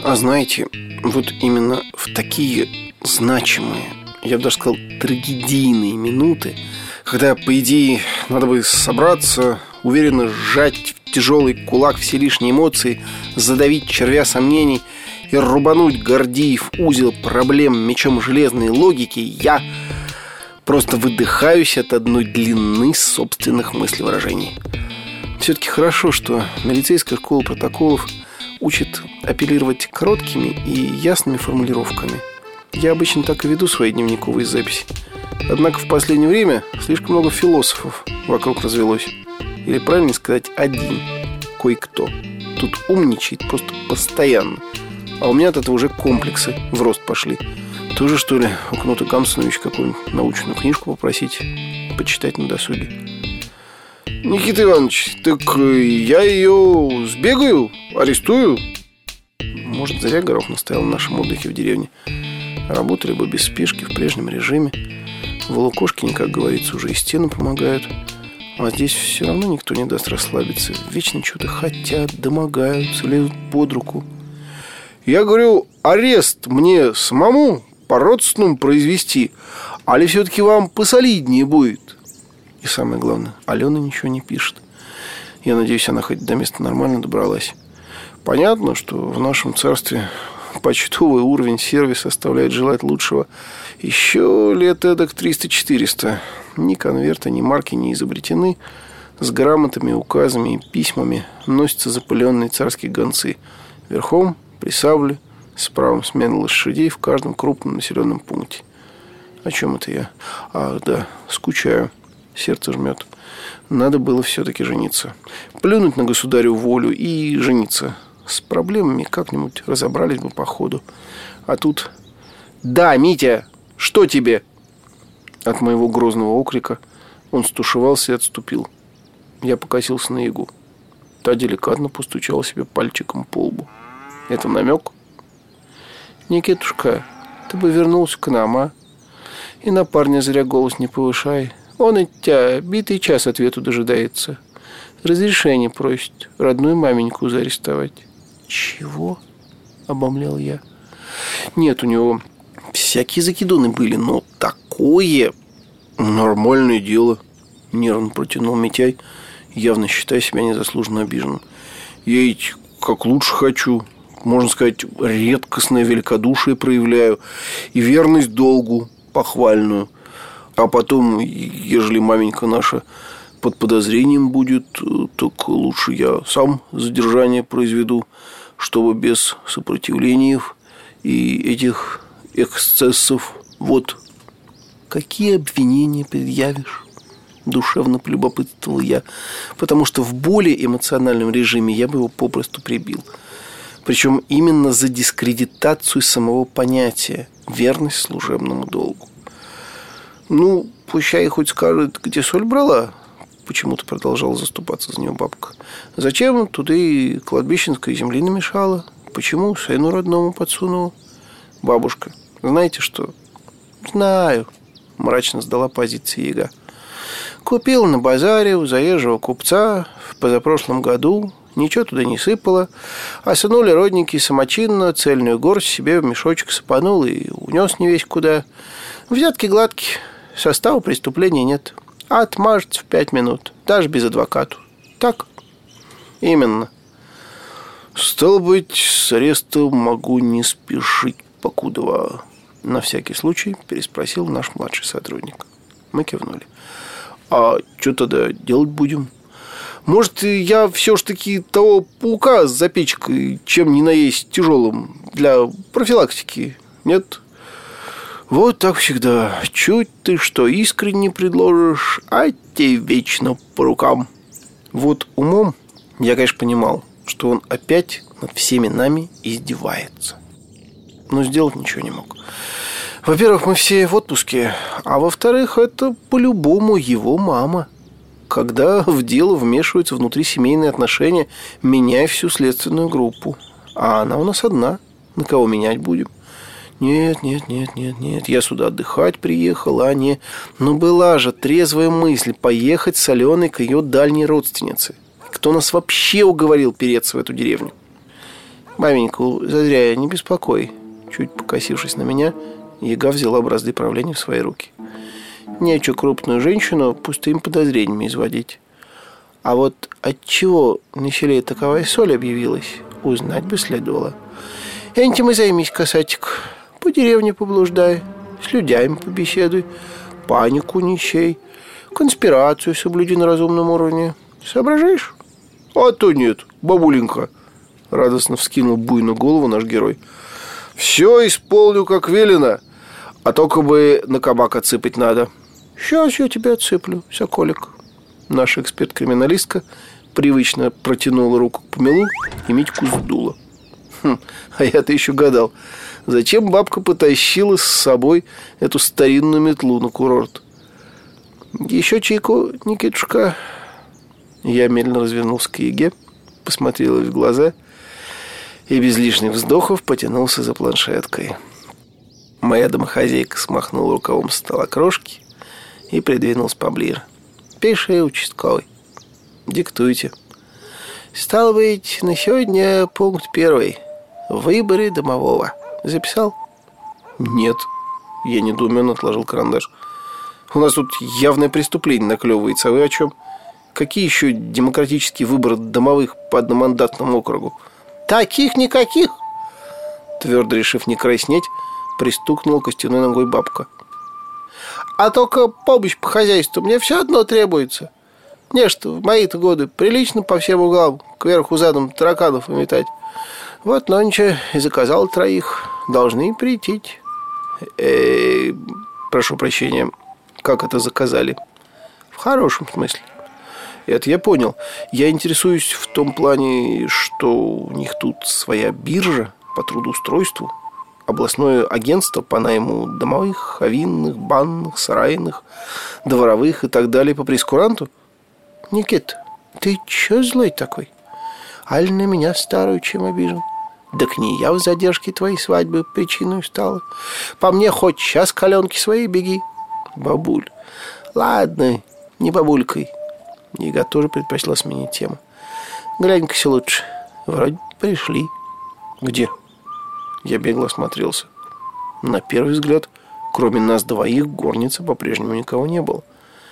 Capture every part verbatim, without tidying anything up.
А знаете, вот именно в такие значимые, я бы даже сказал, трагедийные минуты, когда, по идее, надо бы собраться, уверенно сжать в тяжелый кулак все лишние эмоции, задавить червя сомнений и рубануть Гордиев узел проблем мечом железной логики, я просто выдыхаюсь от одной длины собственных мыслевыражений. Все-таки хорошо, что милицейская школа протоколов учит апеллировать короткими и ясными формулировками. Я обычно так и веду свои дневниковые записи. Однако в последнее время слишком много философов вокруг развелось. Или, правильно сказать, один, кое-кто. Тут умничает просто постоянно. А у меня от этого уже комплексы в рост пошли. Тоже, что ли, у Кнута Гамсуновича какую-нибудь научную книжку попросить почитать на досуге? Никита Иванович, так я ее сбегаю, арестую. Может, зря Горох настоял на нашем отдыхе в деревне. Работали бы без спешки, в прежнем режиме. В Лукошкине, как говорится, уже и стены помогают. А здесь все равно никто не даст расслабиться. Вечно что-то хотят, домогаются, лезут под руку. Я говорю, арест мне самому по-родственному произвести, али все-таки вам посолиднее будет? И самое главное, Алена ничего не пишет. Я надеюсь, она хоть до места нормально добралась. Понятно, что в нашем царстве почтовый уровень сервиса оставляет желать лучшего. Еще лет эдак триста-четыреста. Ни конверта, ни марки не изобретены. С грамотами, указами и письмами носятся запыленные царские гонцы. Верхом, при сабле, с правом смены лошадей в каждом крупном населенном пункте. О чем это я? А, да, скучаю. Сердце жмет. Надо было все-таки жениться. Плюнуть на государю волю и жениться. С проблемами как-нибудь разобрались бы по ходу. А тут... Да, Митя, что тебе? От моего грозного окрика он стушевался и отступил. Я покосился на Ягу. Та деликатно постучала себе пальчиком по лбу. Это намек? Никитушка, ты бы вернулся к нам, а? И на парня зря голос не повышай. Он от тебя битый час ответу дожидается. Разрешение просит родную маменьку заарестовать. Чего? Обомлял я. Нет, у него всякие закидоны были, но такое нормальное дело. Нервно протянул Митяй, явно считая себя незаслуженно обиженным. Я ведь как лучше хочу. Можно сказать, редкостное великодушие проявляю и верность долгу похвальную. А потом, ежели маменька наша под подозрением будет, так лучше я сам задержание произведу, чтобы без сопротивлений и этих эксцессов. Вот. Какие обвинения предъявишь? Душевно полюбопытствовал я, потому что в более эмоциональном режиме я бы его попросту прибил. Причем именно за дискредитацию самого понятия верность служебному долгу. Ну, пущай хоть скажет, где соль брала. Почему-то продолжала заступаться за нее бабка. Зачем туда и кладбищенской земли намешала? Почему сыну родному подсунула? Бабушка, знаете что? Знаю, мрачно сдала позиции Яга. Купил на базаре у заезжего купца в позапрошлом году. Ничего туда не сыпало. А сынули родники самочинно цельную горсть себе в мешочек сыпанул и унес не весь куда. Взятки гладкие. Состава преступления нет. Отмажется в пять минут. Даже без адвоката. Так? Именно. Стало быть, с арестом могу не спешить, покудова. На всякий случай переспросил наш младший сотрудник. Мы кивнули. А что тогда делать будем? Может, я все ж таки того паука с запечкой, чем ни на есть тяжелым, для профилактики? Нет? Вот так всегда. Чуть ты что искренне предложишь, а те вечно по рукам. Вот умом я, конечно, понимал, что он опять над всеми нами издевается. Но сделать ничего не мог. Во-первых, мы все в отпуске, а во-вторых, это по-любому его мама. Когда в дело вмешиваются внутрисемейные отношения, меняй всю следственную группу. А она у нас одна. На кого менять будем? Нет, нет, нет, нет, нет. Я сюда отдыхать приехал, а не... Но была же трезвая мысль поехать с Аленой к ее дальней родственнице. Кто нас вообще уговорил переться в эту деревню? Маменьку зазря не беспокой. Чуть покосившись на меня, Яга взяла бразды правления в свои руки. Нечего крупную женщину пустыми подозрениями изводить. А вот отчего на селе таковая соль объявилась, узнать бы следовало. Этим и займись, касатик. По деревне поблуждай, с людьми побеседуй, панику не сей, конспирацию соблюди на разумном уровне. Соображаешь? А то нет, бабуленька. Радостно вскинул буйную голову наш герой. Все исполню, как велено. А только бы на кабак отсыпать надо. Сейчас я тебя отсыплю, соколик. Наша эксперт-криминалистка привычно протянула руку к помелу и Митьку сдула. Хм, а я-то еще гадал, зачем бабка потащила с собой эту старинную метлу на курорт. Еще чайку, Никитушка. Я медленно развернулся к Яге, посмотрел ей в глаза и без лишних вздохов потянулся за планшеткой. Моя домохозяйка смахнула рукавом со стола крошки и придвинулась поближе. Пиши, участковый. Диктуйте. Стало быть, на сегодня пункт первый. Выборы домового. Записал? Нет. Я недоуменно отложил карандаш. У нас тут явное преступление наклевывается. А вы о чем? Какие еще демократические выборы домовых по одномандатному округу? Таких никаких. Твердо решив не краснеть, пристукнула костяной ногой бабка. А только помощь по хозяйству мне все одно требуется. Не, что в мои-то годы прилично по всем углам кверху задом тараканов выметать. Вот нонче и заказал троих. Должны прийти. Э, прошу прощения, как это заказали? В хорошем смысле. Это я понял. Я интересуюсь в том плане, что у них тут своя биржа по трудоустройству, областное агентство по найму домовых, овинных, банных, сарайных, дворовых и так далее по прейскуранту. Никит, ты чё злой такой? Аль на меня старую чем обижен? Так не я в задержке твоей свадьбы причиной стала. По мне хоть час каленки своей беги. Бабуль, ладно, не бабулькой. Яга тоже предпочла сменить тему. Глянь-ка лучше. Вроде пришли. Где? Я бегло осмотрелся. На первый взгляд, кроме нас двоих, в горнице по-прежнему никого не было.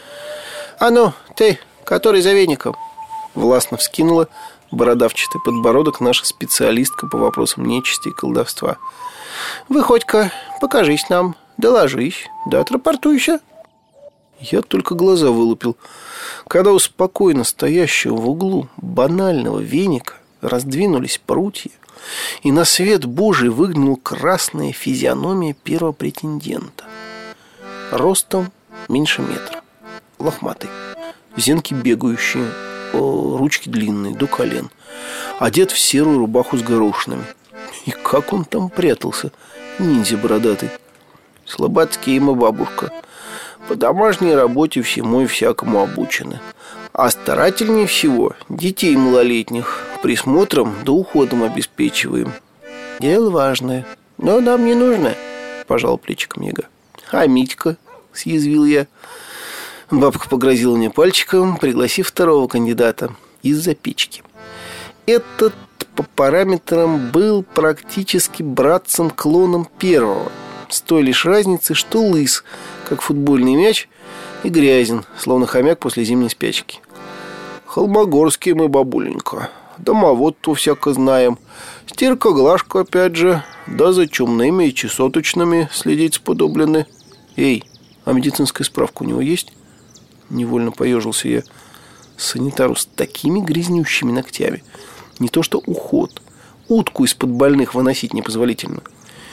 А ну, ты, который за веником? Властно вскинула бородавчатый подбородок наша специалистка по вопросам нечисти и колдовства. Выходь-ка, покажись нам, доложись, да отрапортуйся. Я только глаза вылупил, когда у спокойно стоящего в углу банального веника раздвинулись прутья, и на свет Божий выглянул красная физиономия первого претендента. Ростом меньше метра, лохматый, зенки бегающие, ручки длинные, до колен, одет в серую рубаху с горошинами. И как он там прятался, ниндзя бородатый. Слободские мы, бабушка. По домашней работе всему и всякому обучены. А старательнее всего детей малолетних присмотром да уходом обеспечиваем. Дело важное, но нам не нужно, пожал плечиком Яга. А Митька, съязвил я. Бабка погрозила мне пальчиком, пригласив второго кандидата из-за печки. Этот по параметрам был практически братцем-клоном первого, с той лишь разницей, что лыс, как футбольный мяч, и грязен, словно хомяк после зимней спячки. Холмогорские мы, бабуленька. Домовод-то всяко знаем. Стирка-глажку опять же. Да за чумными и чесоточными следить сподоблены. Эй, а медицинская справка у него есть? Невольно поежился я. Санитару с такими грязнющими ногтями. Не то что уход. Утку из-под больных выносить непозволительно.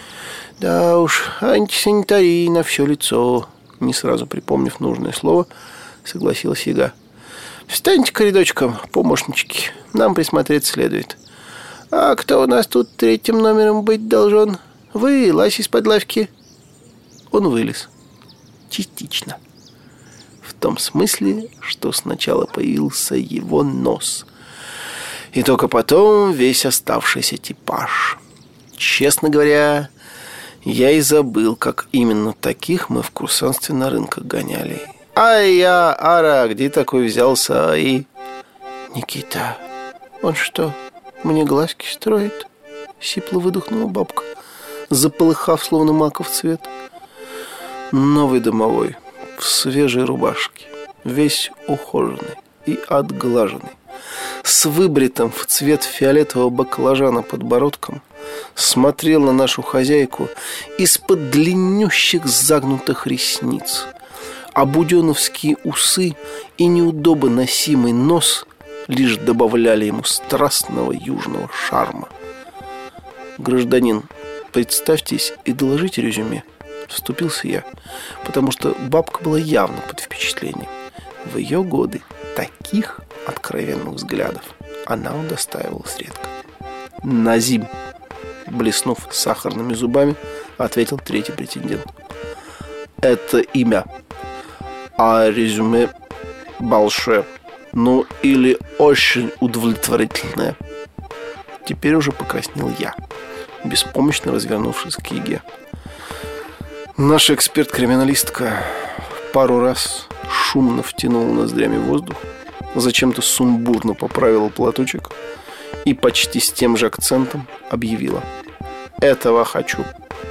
Да уж, антисанитария на все лицо. Не сразу припомнив нужное слово, согласилась Яга. Встаньте-ка рядочком, помощнички. Нам присмотреть следует. А кто у нас тут третьим номером быть должен? Вы, лазь из-под лавки. Он вылез. Частично. В том смысле, что сначала появился его нос. И только потом весь оставшийся типаж. Честно говоря, я и забыл, как именно таких мы в курсантстве на рынках гоняли. Ай я, ара, где такой взялся, и... Никита, он что, мне глазки строит? — сипло выдохнула бабка, заполыхав, словно маков цвет. Новый домовой, в свежей рубашке, весь ухоженный и отглаженный, с выбритым в цвет фиолетового баклажана подбородком, смотрел на нашу хозяйку из-под длиннющих загнутых ресниц, а буденовские усы и неудобно носимый нос лишь добавляли ему страстного южного шарма. «Гражданин, представьтесь и доложите резюме», — вступился я, потому что бабка была явно под впечатлением. В ее годы таких откровенных взглядов она удостаивалась редко. «Назим», — блеснув сахарными зубами, ответил третий претендент. «Это имя, а резюме большое, ну или очень удовлетворительное». Теперь уже покраснел я, беспомощно развернувшись к Еге. Наша эксперт-криминалистка пару раз шумно втянула ноздрями воздух, зачем-то сумбурно поправила платочек и почти с тем же акцентом объявила: «Этого хочу».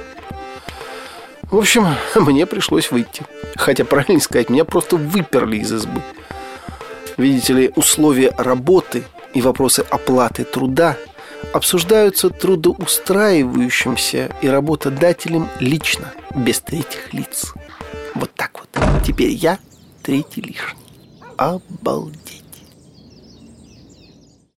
В общем, мне пришлось выйти. Хотя, правильно сказать, меня просто выперли из избы. Видите ли, условия работы и вопросы оплаты труда обсуждаются трудоустраивающимся и работодателем лично, без третьих лиц. Вот так вот. Теперь я третий лишний. Обалдеть.